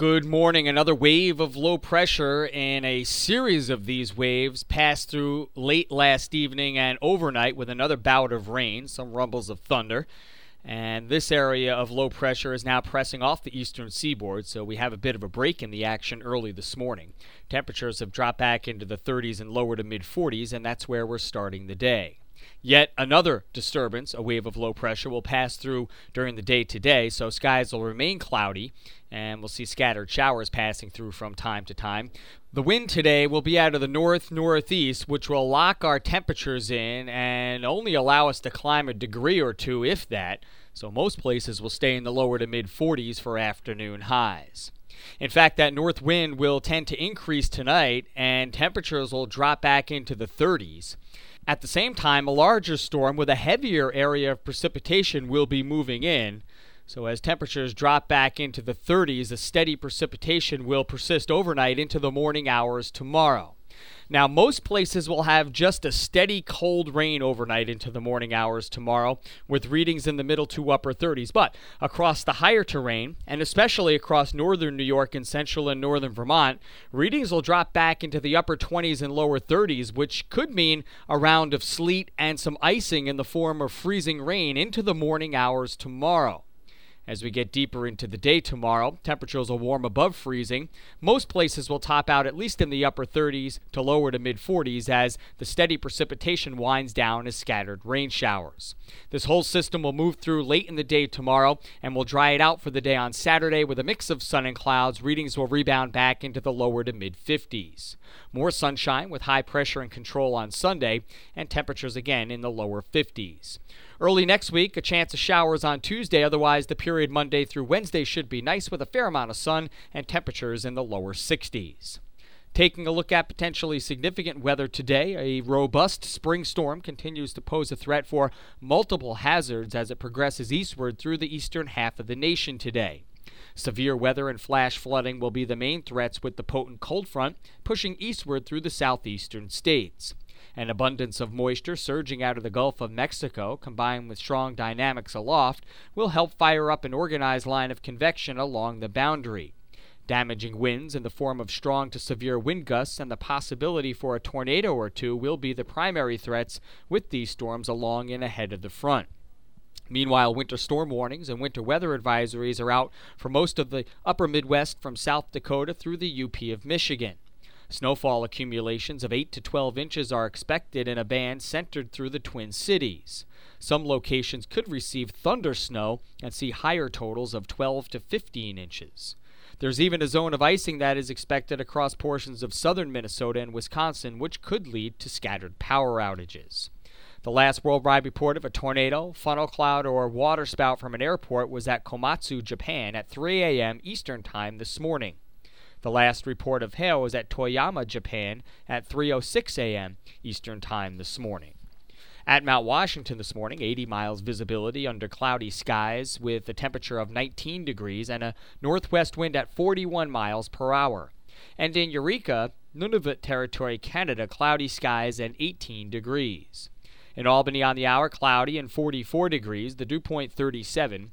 Good morning. Another wave of low pressure and a series of these waves passed through late last evening and overnight with another bout of rain, some rumbles of thunder. And this area of low pressure is now pressing off the eastern seaboard, so we have a bit of a break in the action early this morning. Temperatures have dropped back into the 30s and lower to mid-40s, and that's where we're starting the day. Yet another disturbance, a wave of low pressure, will pass through during the day today, so skies will remain cloudy, and we'll see scattered showers passing through from time to time. The wind today will be out of the north-northeast, which will lock our temperatures in and only allow us to climb a degree or two, if that, so most places will stay in the lower to mid-40s for afternoon highs. In fact, that north wind will tend to increase tonight, and temperatures will drop back into the 30s. At the same time, a larger storm with a heavier area of precipitation will be moving in. So as temperatures drop back into the 30s, a steady precipitation will persist overnight into the morning hours tomorrow. Now, most places will have just a steady cold rain overnight into the morning hours tomorrow, with readings in the middle to upper 30s. But across the higher terrain, and especially across northern New York and central and northern Vermont, readings will drop back into the upper 20s and lower 30s, which could mean a round of sleet and some icing in the form of freezing rain into the morning hours tomorrow. As we get deeper into the day tomorrow, temperatures will warm above freezing. Most places will top out at least in the upper 30s to lower to mid-40s as the steady precipitation winds down as scattered rain showers. This whole system will move through late in the day tomorrow and will dry it out for the day on Saturday with a mix of sun and clouds. Readings will rebound back into the lower to mid-50s. More sunshine with high pressure and control on Sunday, and temperatures again in the lower 50s. Early next week, a chance of showers on Tuesday. Otherwise, the period Monday through Wednesday should be nice with a fair amount of sun and temperatures in the lower 60s. Taking a look at potentially significant weather today, a robust spring storm continues to pose a threat for multiple hazards as it progresses eastward through the eastern half of the nation today. Severe weather and flash flooding will be the main threats, with the potent cold front pushing eastward through the southeastern states. An abundance of moisture surging out of the Gulf of Mexico, combined with strong dynamics aloft, will help fire up an organized line of convection along the boundary. Damaging winds in the form of strong to severe wind gusts and the possibility for a tornado or two will be the primary threats, with these storms along and ahead of the front. Meanwhile, winter storm warnings and winter weather advisories are out for most of the upper Midwest from South Dakota through the UP of Michigan. Snowfall accumulations of 8 to 12 inches are expected in a band centered through the Twin Cities. Some locations could receive thunder snow and see higher totals of 12 to 15 inches. There's even a zone of icing that is expected across portions of southern Minnesota and Wisconsin, which could lead to scattered power outages. The last worldwide report of a tornado, funnel cloud, or waterspout from an airport was at Komatsu, Japan at 3 a.m. Eastern Time this morning. The last report of hail was at Toyama, Japan at 3:06 a.m. Eastern Time this morning. At Mount Washington this morning, 80 miles visibility under cloudy skies with a temperature of 19 degrees and a northwest wind at 41 miles per hour. And in Eureka, Nunavut Territory, Canada, cloudy skies and 18 degrees. In Albany on the hour, cloudy and 44 degrees, the dew point 37,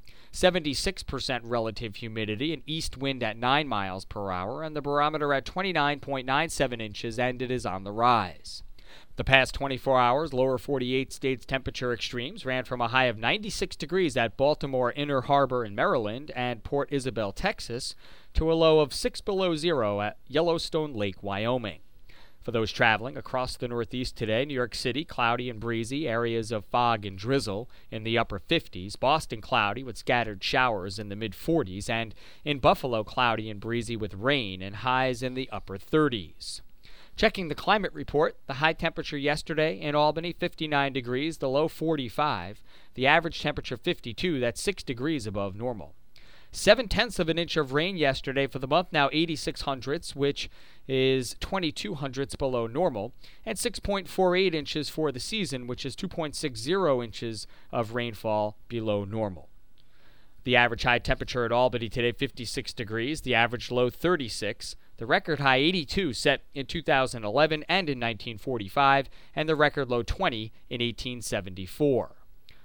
76% relative humidity, an east wind at 9 miles per hour, and the barometer at 29.97 inches, and it is on the rise. The past 24 hours, lower 48 states temperature extremes ran from a high of 96 degrees at Baltimore Inner Harbor in Maryland and Port Isabel, Texas, to a low of 6 below zero at Yellowstone Lake, Wyoming. For those traveling across the Northeast today, New York City, cloudy and breezy, areas of fog and drizzle in the upper 50s. Boston, cloudy with scattered showers in the mid-40s. And in Buffalo, cloudy and breezy with rain and highs in the upper 30s. Checking the climate report, the high temperature yesterday in Albany, 59 degrees, the low 45. The average temperature 52, that's 6 degrees above normal. 0.7 of an inch of rain yesterday for the month, now 86 hundredths, which is 22 hundredths below normal, and 6.48 inches for the season, which is 2.60 inches of rainfall below normal. The average high temperature at Albany today, 56 degrees, the average low 36, the record high 82 set in 2011 and in 1945, and the record low 20 in 1874.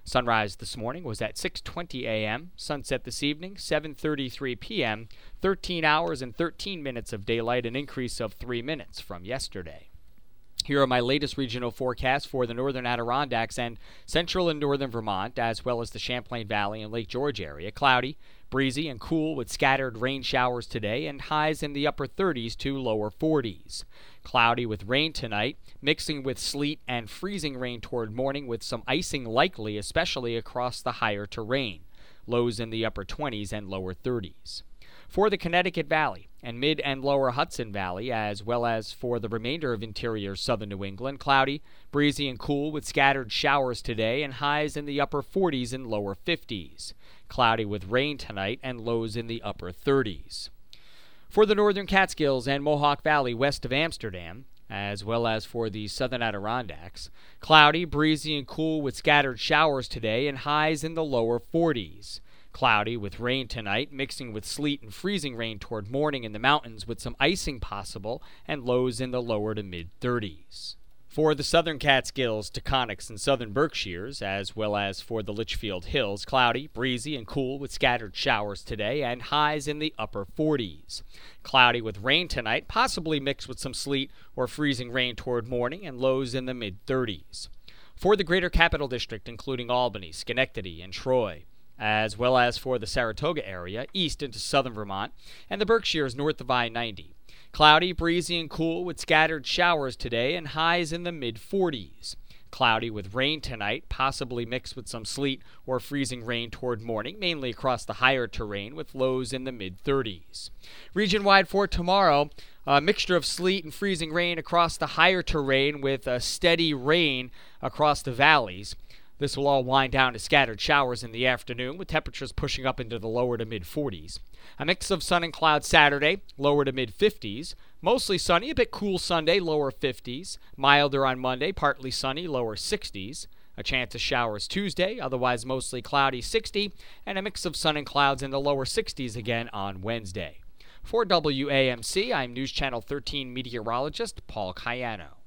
Sunrise this morning was at 6:20 a.m., sunset this evening 7:33 p.m., 13 hours and 13 minutes of daylight, an increase of 3 minutes from yesterday. Here are my latest regional forecasts for the northern Adirondacks and central and northern Vermont, as well as the Champlain Valley and Lake George area. Cloudy, breezy, and cool with scattered rain showers today and highs in the upper 30s to lower 40s. Cloudy with rain tonight, mixing with sleet and freezing rain toward morning with some icing likely, especially across the higher terrain. Lows in the upper 20s and lower 30s. For the Connecticut Valley and mid and lower Hudson Valley, as well as for the remainder of interior southern New England, cloudy, breezy, and cool with scattered showers today and highs in the upper 40s and lower 50s. Cloudy with rain tonight and lows in the upper 30s. For the northern Catskills and Mohawk Valley west of Amsterdam, as well as for the southern Adirondacks, cloudy, breezy, and cool with scattered showers today and highs in the lower 40s. Cloudy with rain tonight, mixing with sleet and freezing rain toward morning in the mountains with some icing possible and lows in the lower to mid-30s. For the southern Catskills, Taconics, and southern Berkshires, as well as for the Litchfield Hills, cloudy, breezy, and cool with scattered showers today and highs in the upper 40s. Cloudy with rain tonight, possibly mixed with some sleet or freezing rain toward morning and lows in the mid-30s. For the greater Capital District, including Albany, Schenectady, and Troy, as well as for the Saratoga area, east into southern Vermont, and the Berkshires north of I-90. Cloudy, breezy, and cool with scattered showers today and highs in the mid-40s. Cloudy with rain tonight, possibly mixed with some sleet or freezing rain toward morning, mainly across the higher terrain with lows in the mid-30s. Region-wide for tomorrow, a mixture of sleet and freezing rain across the higher terrain with steady rain across the valleys. This will all wind down to scattered showers in the afternoon, with temperatures pushing up into the lower to mid-40s. A mix of sun and clouds Saturday, lower to mid-50s. Mostly sunny, a bit cool Sunday, lower 50s. Milder on Monday, partly sunny, lower 60s. A chance of showers Tuesday, otherwise mostly cloudy, 60. And a mix of sun and clouds in the lower 60s again on Wednesday. For WAMC, I'm News Channel 13 meteorologist Paul Cayano.